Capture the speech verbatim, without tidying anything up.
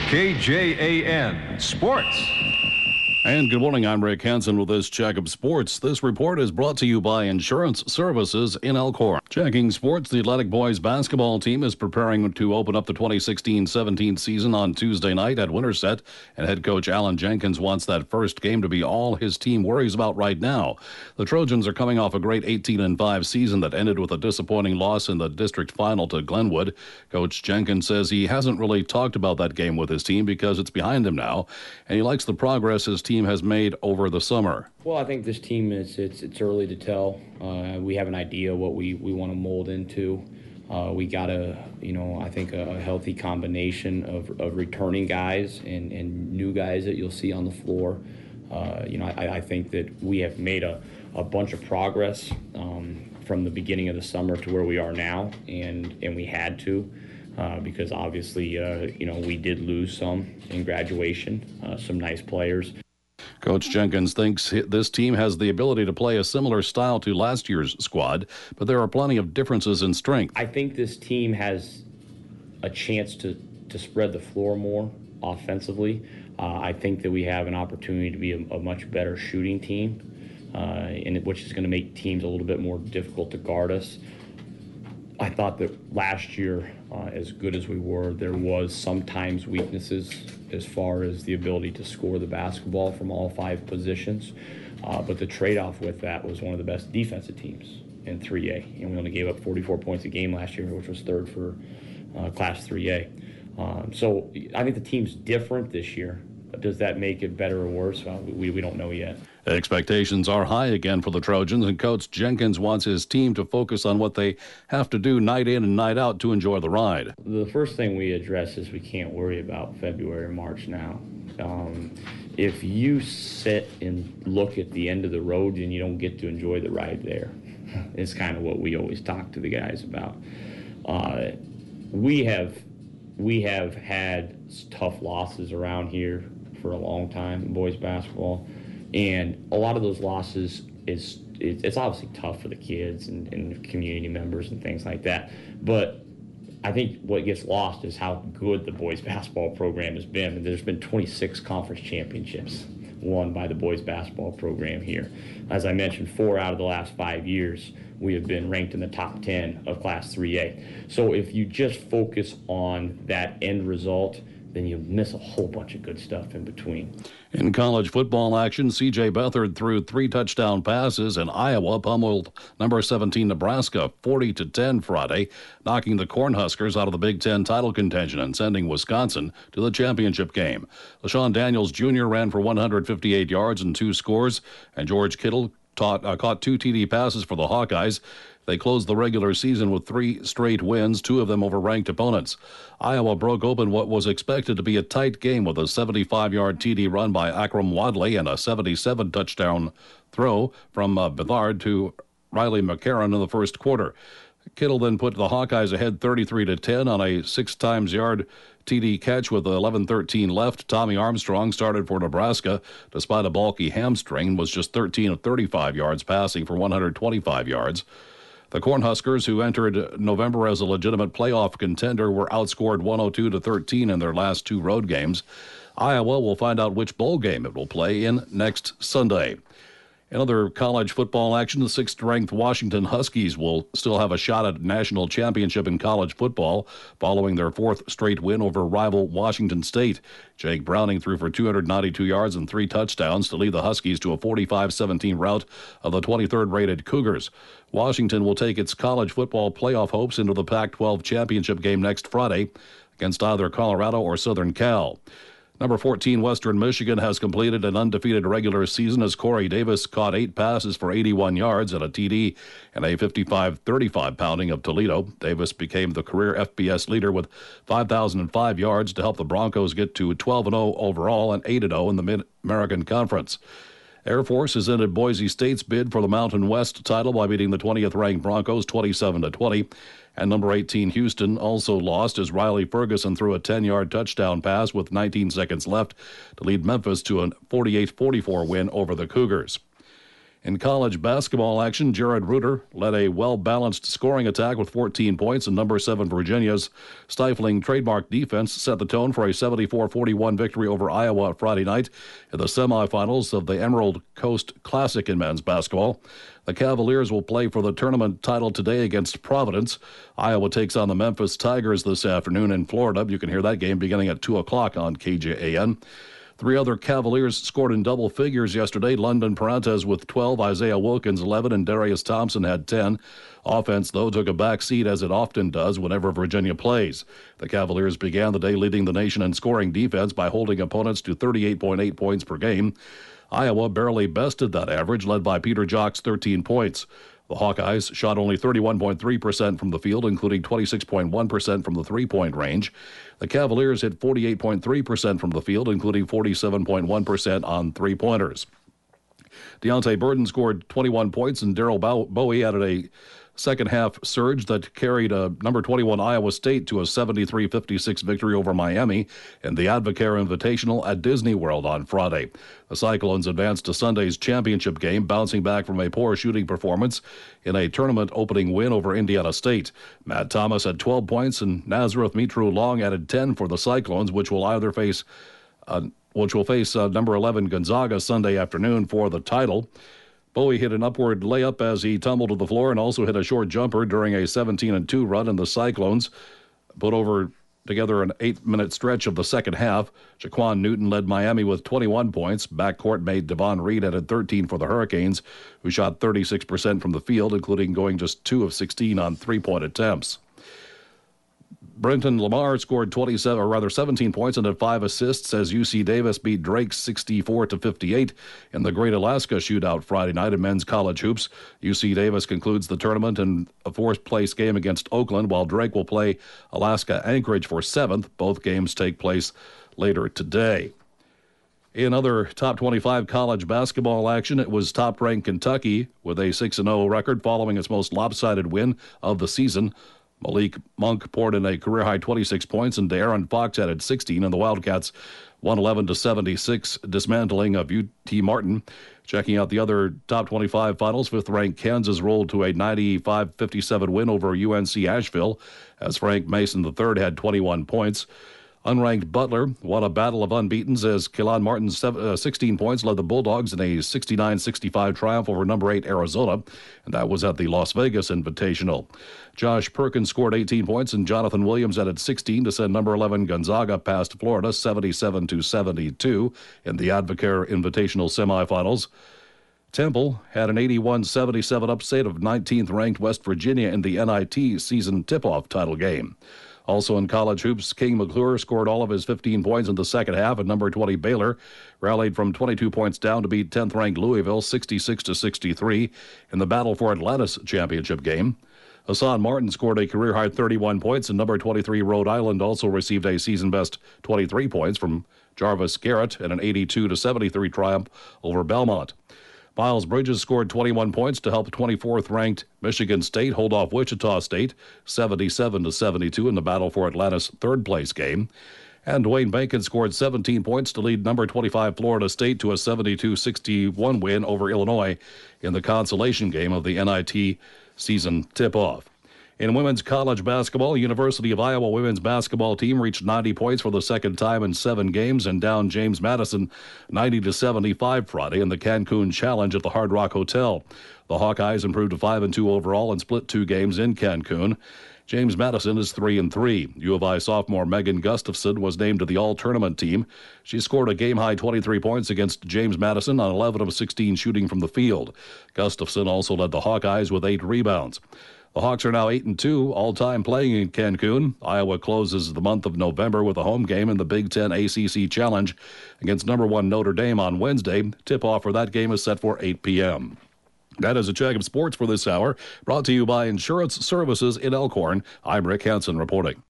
K J A N Sports. And good morning, I'm Rick Hansen with this check of sports. This report is brought to you by Insurance Services in Elkhorn. Checking sports, the Athletic Boys basketball team is preparing to open up the twenty sixteen seventeen season on Tuesday night at Winterset, and head coach Alan Jenkins wants that first game to be all his team worries about right now. The Trojans are coming off a great eighteen and five season that ended with a disappointing loss in the district final to Glenwood. Coach Jenkins says he hasn't really talked about that game with his team because it's behind him now, and he likes the progress his team has made over the summer. Well, I think this team is it's it's early to tell. Uh, we have an idea what we, we want to mold into. Uh, we got a you know I think a, a healthy combination of, of returning guys and, and new guys that you'll see on the floor. Uh, you know I, I think that we have made a, a bunch of progress um, from the beginning of the summer to where we are now, and and we had to. Uh, because obviously, uh, you know, we did lose some in graduation, uh, some nice players. Coach Jenkins thinks this team has the ability to play a similar style to last year's squad, but there are plenty of differences in strength. I think this team has a chance to, to spread the floor more offensively. Uh, I think that we have an opportunity to be a, a much better shooting team, uh, and which is going to make teams a little bit more difficult to guard us. I thought that last year, uh, as good as we were, there was sometimes weaknesses as far as the ability to score the basketball from all five positions. Uh, but the trade-off with that was one of the best defensive teams in three A. And we only gave up forty-four points a game last year, which was third for uh, Class three A. Um, so I think the team's different this year. Does that make it better or worse? Well, we, we don't know yet. Expectations are high again for the Trojans, and Coach Jenkins wants his team to focus on what they have to do night in and night out to enjoy the ride. The first thing we address is we can't worry about February or March now. Um, if you sit and look at the end of the road, then you don't get to enjoy the ride there. It's kind of what we always talk to the guys about. Uh, we have we have had tough losses around here for a long time in boys basketball, and a lot of those losses is it's obviously tough for the kids and, and community members and things like that, but I think what gets lost is how good the boys basketball program has been. And there's been twenty-six conference championships won by the boys basketball program here. As I mentioned, four out of the last five years we have been ranked in the top ten of Class three A. So if you just focus on that end result, then you miss a whole bunch of good stuff in between. In college football action, C J Beathard threw three touchdown passes, and Iowa pummeled number seventeen Nebraska forty to ten Friday, knocking the Cornhuskers out of the Big Ten title contention and sending Wisconsin to the championship game. LaShawn Daniels Junior ran for one hundred fifty-eight yards and two scores, and George Kittle taught, uh, caught two T D passes for the Hawkeyes. They closed the regular season with three straight wins, two of them over ranked opponents. Iowa broke open what was expected to be a tight game with a seventy-five-yard T D run by Akram Wadley and a seventy-seven touchdown throw from uh, Bethard to Riley McCarron in the first quarter. Kittle then put the Hawkeyes ahead thirty-three to ten on a six times yard T D catch with eleven thirteen left. Tommy Armstrong started for Nebraska despite a bulky hamstring, was just thirteen of thirty-five yards passing for one hundred twenty-five yards. The Cornhuskers, who entered November as a legitimate playoff contender, were outscored one oh two to thirteen in their last two road games. Iowa will find out which bowl game it will play in next Sunday. In other college football action, the sixth-ranked Washington Huskies will still have a shot at a national championship in college football following their fourth straight win over rival Washington State. Jake Browning threw for two hundred ninety-two yards and three touchdowns to lead the Huskies to a forty-five seventeen rout of the twenty-third rated Cougars. Washington will take its college football playoff hopes into the Pac twelve championship game next Friday against either Colorado or Southern Cal. Number fourteen, Western Michigan, has completed an undefeated regular season as Corey Davis caught eight passes for eighty-one yards and a T D and a fifty-five thirty-five pounding of Toledo. Davis became the career F B S leader with five thousand five yards to help the Broncos get to twelve and oh overall and eight and oh in the Mid-American Conference. Air Force has ended Boise State's bid for the Mountain West title by beating the twentieth-ranked Broncos twenty-seven to twenty. And number eighteen, Houston, also lost as Riley Ferguson threw a ten-yard touchdown pass with nineteen seconds left to lead Memphis to a forty-eight forty-four win over the Cougars. In college basketball action, Jared Reuter led a well-balanced scoring attack with fourteen points, and number seven Virginia's stifling trademark defense set the tone for a seventy-four forty-one victory over Iowa Friday night in the semifinals of the Emerald Coast Classic in men's basketball. The Cavaliers will play for the tournament title today against Providence. Iowa takes on the Memphis Tigers this afternoon in Florida. You can hear that game beginning at two o'clock on K J A N. Three other Cavaliers scored in double figures yesterday. London Parantes with twelve, Isaiah Wilkins eleven, and Darius Thompson had ten. Offense, though, took a back seat as it often does whenever Virginia plays. The Cavaliers began the day leading the nation in scoring defense by holding opponents to thirty-eight point eight points per game. Iowa barely bested that average, led by Peter Jok's thirteen points. The Hawkeyes shot only thirty-one point three percent from the field, including twenty-six point one percent from the three-point range. The Cavaliers hit forty-eight point three percent from the field, including forty-seven point one percent on three-pointers. Deontay Burden scored twenty-one points, and Daryl Bowie added a second-half surge that carried a number twenty-one Iowa State to a seventy-three fifty-six victory over Miami in the Advocare Invitational at Disney World on Friday. The Cyclones advanced to Sunday's championship game, bouncing back from a poor shooting performance in a tournament-opening win over Indiana State. Matt Thomas had twelve points, and Nazareth Mitru Long added ten for the Cyclones, which will either face uh, which will face uh, number eleven Gonzaga Sunday afternoon for the title. Bowie hit an upward layup as he tumbled to the floor and also hit a short jumper during a seventeen and two run, and the Cyclones put over together an eight-minute stretch of the second half. Jaquan Newton led Miami with twenty-one points. Backcourt mate Devon Reed added thirteen for the Hurricanes, who shot thirty-six percent from the field, including going just two of sixteen on three-point attempts. Brenton Lamar scored twenty-seven, or rather seventeen points and had five assists as U C Davis beat Drake sixty-four to fifty-eight in the Great Alaska Shootout Friday night in men's college hoops. U C Davis concludes the tournament in a fourth-place game against Oakland, while Drake will play Alaska Anchorage for seventh. Both games take place later today. In other top twenty-five college basketball action, it was top-ranked Kentucky with a six and oh record following its most lopsided win of the season. Malik Monk poured in a career-high twenty-six points, and De'Aaron Fox added sixteen, and the Wildcats one eleven to seventy-six, dismantling of U T Martin. Checking out the other top twenty-five finals, fifth-ranked Kansas rolled to a ninety-five fifty-seven win over U N C Asheville, as Frank Mason the third had twenty-one points. Unranked Butler won a battle of unbeatens as Kelan Martin's sixteen points led the Bulldogs in a sixty-nine sixty-five triumph over number eight Arizona, and that was at the Las Vegas Invitational. Josh Perkins scored eighteen points, and Jonathan Williams added sixteen to send number eleven Gonzaga past Florida seventy-seven to seventy-two in the Advocare Invitational semifinals. Temple had an eighty-one seventy-seven upset of nineteenth-ranked West Virginia in the N I T season tip-off title game. Also in college hoops, King McClure scored all of his fifteen points in the second half, and number twenty Baylor rallied from twenty-two points down to beat tenth-ranked Louisville sixty-six to sixty-three in the Battle for Atlantis championship game. Hassan Martin scored a career-high thirty-one points, and number twenty-three Rhode Island also received a season-best twenty-three points from Jarvis Garrett in an eighty-two to seventy-three triumph over Belmont. Miles Bridges scored twenty-one points to help twenty-fourth-ranked Michigan State hold off Wichita State seventy-seven to seventy-two in the Battle for Atlantis third-place game. And Dwayne Bacon scored seventeen points to lead number twenty-five Florida State to a seventy-two sixty-one win over Illinois in the consolation game of the N I T season tip-off. In women's college basketball, University of Iowa women's basketball team reached ninety points for the second time in seven games and downed James Madison ninety to seventy-five Friday in the Cancun Challenge at the Hard Rock Hotel. The Hawkeyes improved to five and two overall and split two games in Cancun. James Madison is three and three. U of I sophomore Megan Gustafson was named to the all-tournament team. She scored a game-high twenty-three points against James Madison on eleven of sixteen shooting from the field. Gustafson also led the Hawkeyes with eight rebounds. The Hawks are now eight and two, all-time playing in Cancun. Iowa closes the month of November with a home game in the Big Ten A C C Challenge against number one Notre Dame on Wednesday. Tip-off for that game is set for eight p.m. That is a check of sports for this hour, brought to you by Insurance Services in Elkhorn. I'm Rick Hansen reporting.